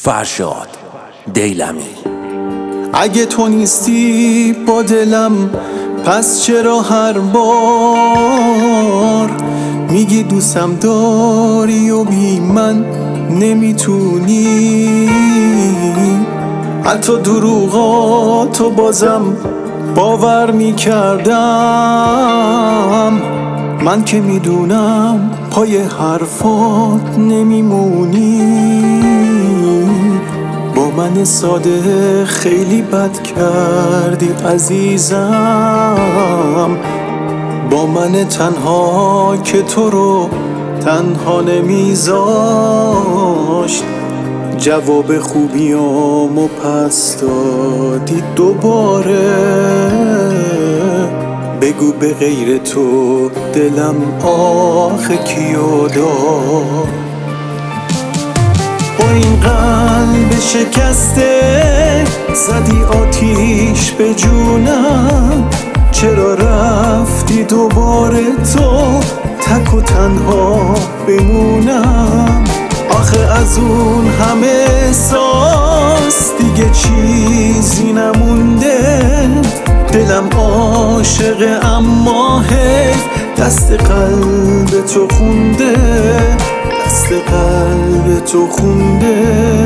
فرشاد دیلمی. اگه تو نیستی با دلم پس چرا هر بار میگی دوستم داری و بی من نمیتونی؟ حتی دروغاتو بازم باور میکردم، من که میدونم پای حرفات نمیمونی. با من ساده خیلی بد کردی عزیزم، با من تنها که تو رو تنها نمیذاشت. جواب خوبیامو پس دادی دوباره، بگو به غیر تو دلم آخه کیو داد؟ با این قلب شکسته زدی آتیش به جونم، چرا رفتی دوباره تو تک و تنها بمونم؟ آخه از اون همه احساس دیگه چیزی نمونده، دلم عاشقه اما حیف دست قلب تو خونده، دست قلب تو خونده.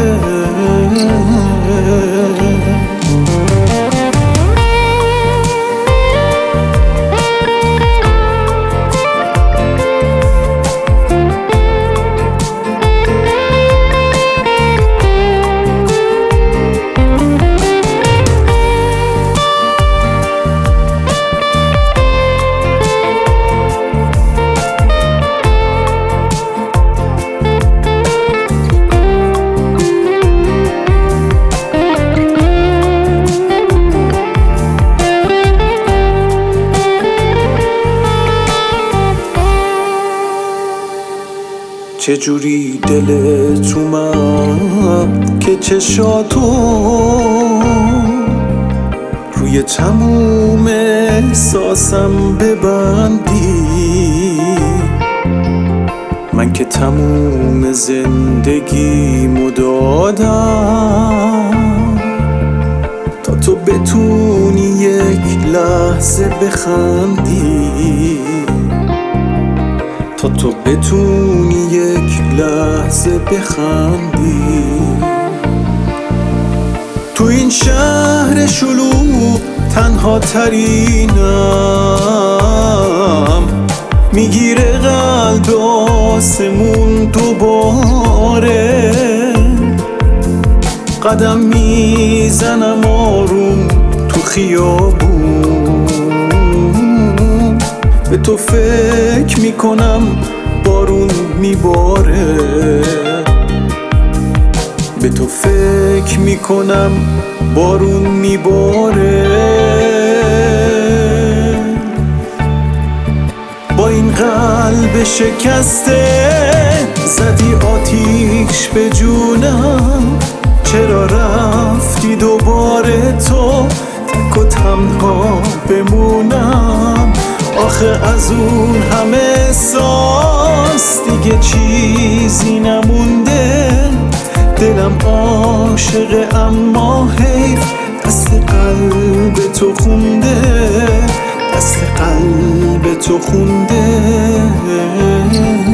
چجوری دلت اومد که چشاتو روی تموم احساسم ببندی؟ من که تموم زندگیمو دادم تا تو بتونی یک لحظه بخندی، تا تو بتونی یک لحظه بخندی. تو این شهر شلوغ تنها ترینم، میگیره قلب آسمون دوباره، قدم میزنم آروم تو خیابون، به تو فکر میکنم بارون میباره، به تو فکر میکنم بارون میباره. با این قلب شکسته زدی آتیش به جونم، چرا رفتی دوباره تو تک و تنها بمونم؟ آخه از اون همه احساس دیگه چیزی نمونده، دلم عاشقه اما حیف دست قلب تو خونده، دست قلب تو خونده.